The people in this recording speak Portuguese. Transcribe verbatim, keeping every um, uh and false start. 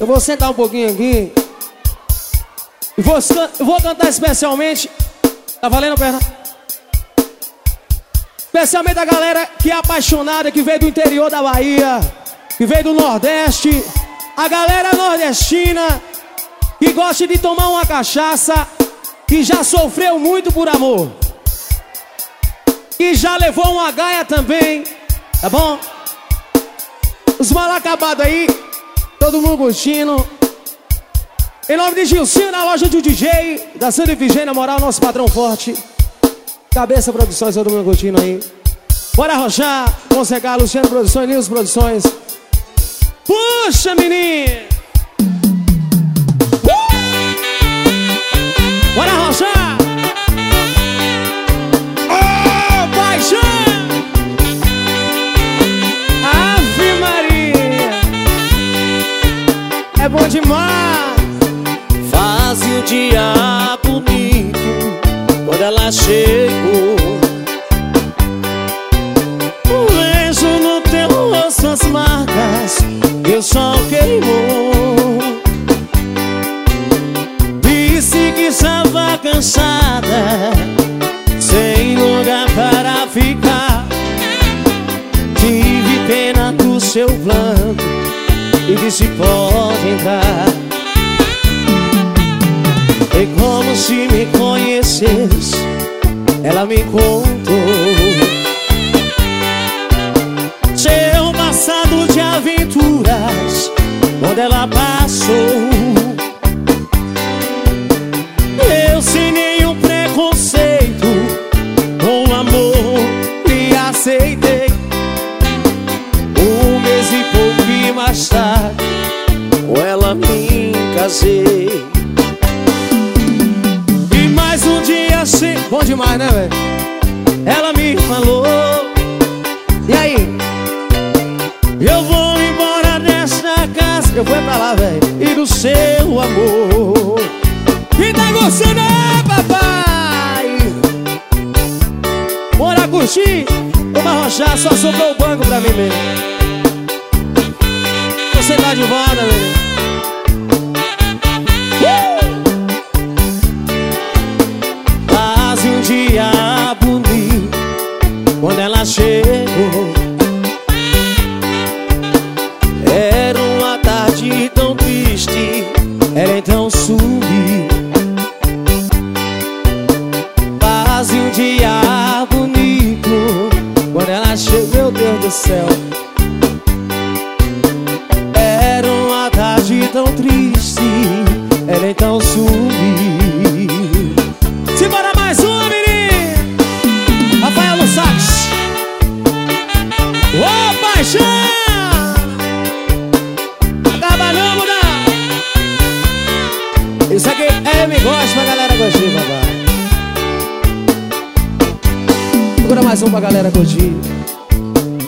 vou sentar um pouquinho aqui e vou, vou cantar especialmente. Tá valendo, perna? Especialmente a galera que é apaixonada, que veio do interior da Bahia, que veio do Nordeste, a galera nordestina que gosta de tomar uma cachaça, que já sofreu muito por amor, que já levou uma gaia também, tá bom? Os mal acabados aí, todo mundo curtindo. Em nome de Gilcinho, na loja do D J, da Santa Efigênia Moral, nosso patrão forte. Cabeça Produções, todo mundo curtindo aí. Bora arrochar, Monsegar, Luciano Produções, Nils Produções. Puxa, menino! Uh! Bora arrochar! Oh, paixão! Ave Maria! É bom demais! Faz um dia bonito quando ela chegou. Vejo no teu rosto as marcas que o sol queimou. Disse que estava cansada, sem lugar para ficar. Tive pena do seu plano e disse pode entrar. E como se me conhecesse, ela me contou seu passado de aventuras, quando ela passou. Eu sem nenhum preconceito, com amor me aceitei. Um mês e pouco mais tarde, com ela me casei. Um dia assim, bom demais, né, velho? ela me falou: e aí? eu vou embora desta casa. Eu fui pra lá, velho. E do seu amor. E tá gostando, é, papai? Bora curtir? Vamos arrochar, só sobrou o banco pra mim mesmo. Você tá de volta, velho. Dia bonito quando ela chegou. Era uma tarde tão triste, ela então sumiu. Quase um dia bonito quando ela chegou. Meu Deus do céu. Era uma tarde tão triste, ela então sumiu. Simbora mais uma, menino! Rafael no sax. Ô, paixão! Acaba não, mudar. Isso aqui é me gosta pra galera curtir, papai. Segura mais um pra galera curtir.